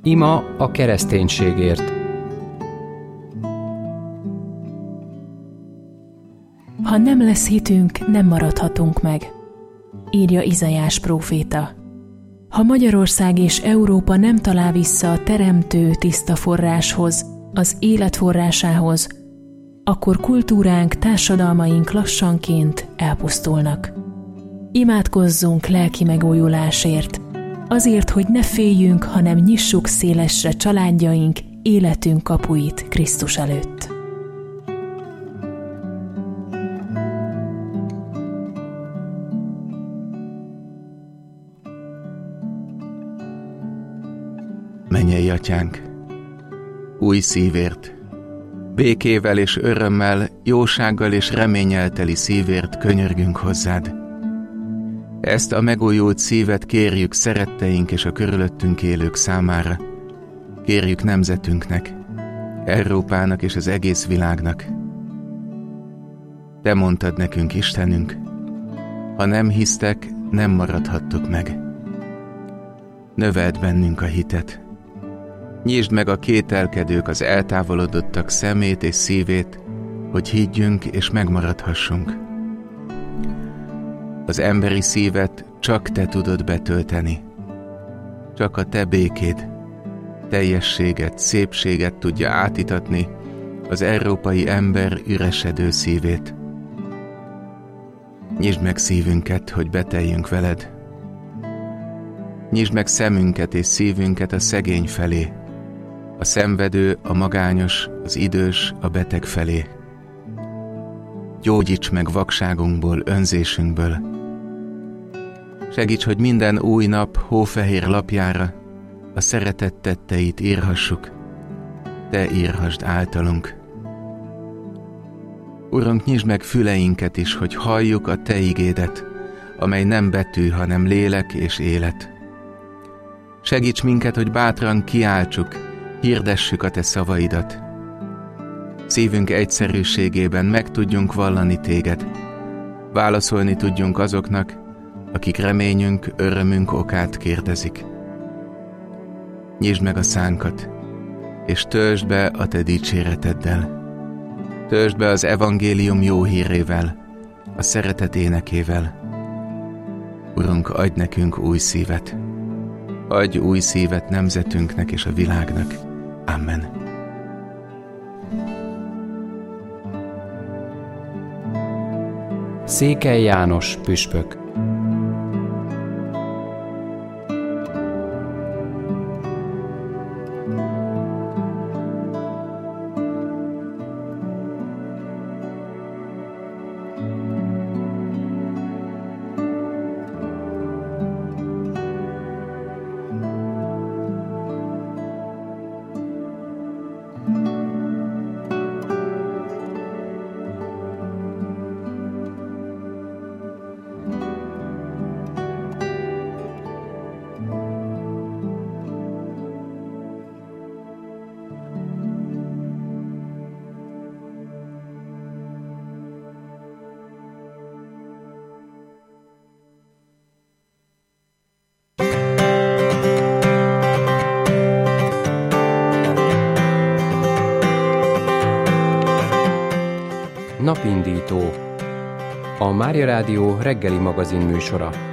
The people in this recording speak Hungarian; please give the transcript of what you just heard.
Ima a kereszténységért. Ha nem lesz hitünk, nem maradhatunk meg, írja Izaiás próféta. Ha Magyarország és Európa nem talál vissza a teremtő tiszta forráshoz, az élet forrásához, akkor kultúránk, társadalmaink lassanként elpusztulnak. Imádkozzunk lelki megújulásért, azért, hogy ne féljünk, hanem nyissuk szélesre családjaink, életünk kapuit Krisztus előtt. Mennyei Atyánk, új szívért, békével és örömmel, jósággal és reménnyel teli szívért könyörgünk hozzád. Ezt a megújult szívet kérjük szeretteink és a körülöttünk élők számára. Kérjük nemzetünknek, Európának és az egész világnak. Te mondtad nekünk, Istenünk, ha nem hisztek, nem maradhattok meg. Növeld bennünk a hitet. Nyisd meg a kételkedők, az eltávolodottak szemét és szívét, hogy higgyünk és megmaradhassunk. Az emberi szívet csak te tudod betölteni. Csak a te békéd, teljességet, szépséget tudja átitatni az európai ember üresedő szívét. Nyisd meg szívünket, hogy beteljünk veled. Nyisd meg szemünket és szívünket a szegény felé, a szenvedő, a magányos, az idős, a beteg felé. Gyógyíts meg vakságunkból, önzésünkből. Segíts, hogy minden új nap hófehér lapjára a szeretet tetteit írhassuk. Te írhassd általunk. Urunk, nyisd meg füleinket is, hogy halljuk a te igédet, amely nem betű, hanem lélek és élet. Segíts minket, hogy bátran kiáltsuk, hirdessük a te szavaidat. Szívünk egyszerűségében meg tudjunk vallani téged. Válaszolni tudjunk azoknak, akik reményünk, örömünk okát kérdezik. Nyisd meg a szánkat, és töltsd be a te dicséreteddel. Töltsd be az evangélium jó hírével, a szeretet énekével. Urunk, adj nekünk új szívet. Adj új szívet nemzetünknek és a világnak. Amen. Székely János püspök. Napindító. A Mária Rádió reggeli magazin műsora.